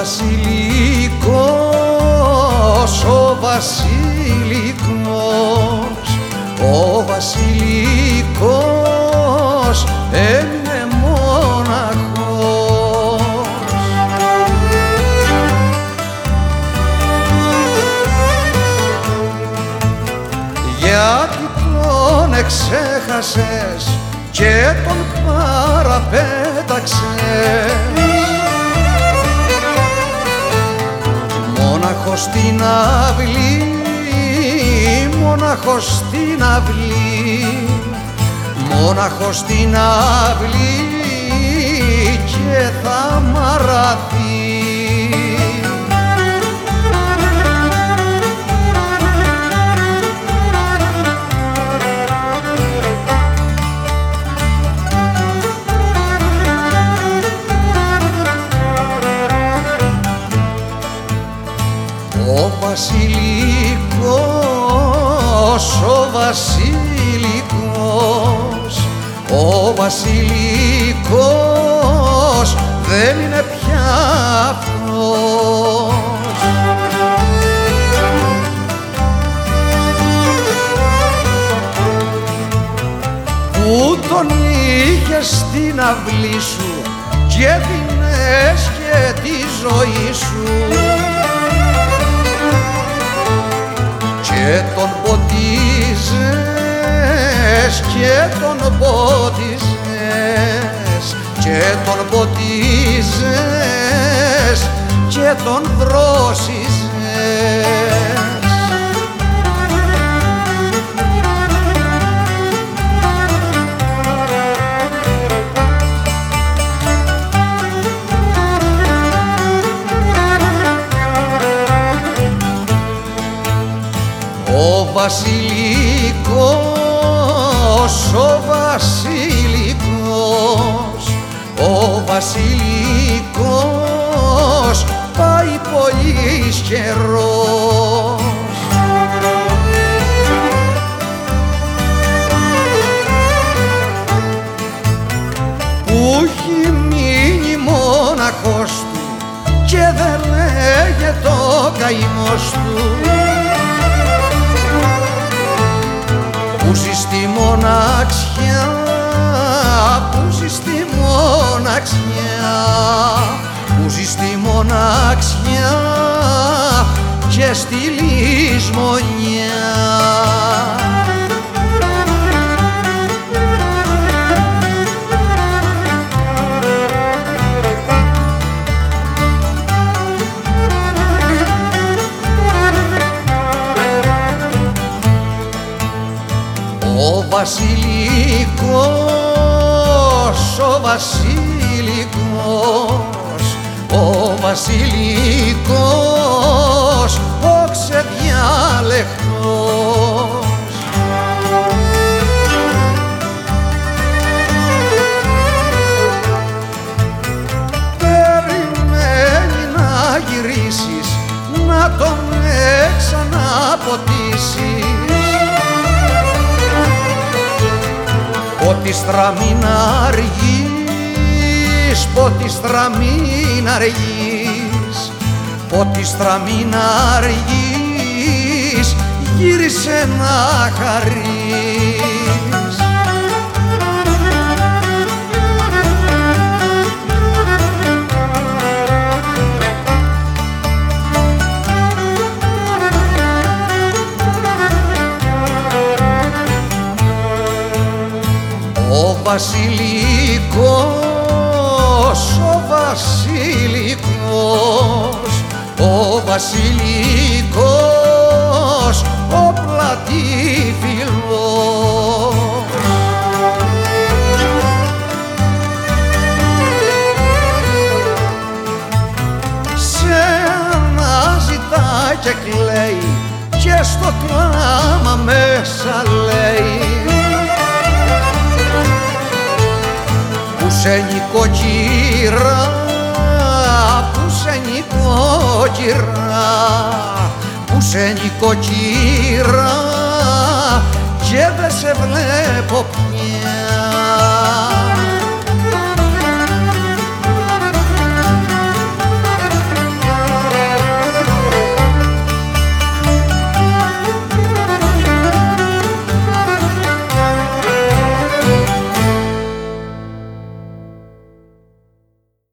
βασιλικός, ο βασιλικός, ο βασιλικός έμεινε μοναχός. Γιατί τον εξέχασες και τον παραπέταξες, μόναχος στην αυλή, μόναχος στην αυλή, μόναχος στην αυλή και θα μαραθεί. Ο βασιλικός, ο βασιλικός, ο βασιλικός δεν είναι πια αυτός. Που τον είχες στην αυλή σου και δίνες και τη ζωή σου και τον ποτίζες, και τον ποτίζες, και τον ποτίζες και τον δρόσιζες. Ο βασιλικός, ο βασιλικός, ο βασιλικός πάει πολύς καιρός. Που έχει μείνει μόναχος του και δεν λέγεται ο καημός του, που ζει στη μοναξιά, που ζει στη μοναξιά, που ζει στη μοναξιά και στη λησμονιά. Ο βασιλικός, ο βασιλικός, ο βασιλικός, ο ξεδιάλεκτος. Περιμένει να γυρίσεις, να τον ξαναποτίσεις, ποτίστρα μην αργείς, ποτίστρα μην αργείς, ποτίστρα μην αργείς, γύρισε να χαρείς. Ο βασιλικός, ο βασιλικός, ο βασιλικός, ο πλατήφυλλος. Σε αναζητά και κλαίει και στο κλάμα μέσα λέει, που σε νοικοκυρά, που σε νοικοκυρά, που σε νοικοκυρά και δε σε βλέπω πια.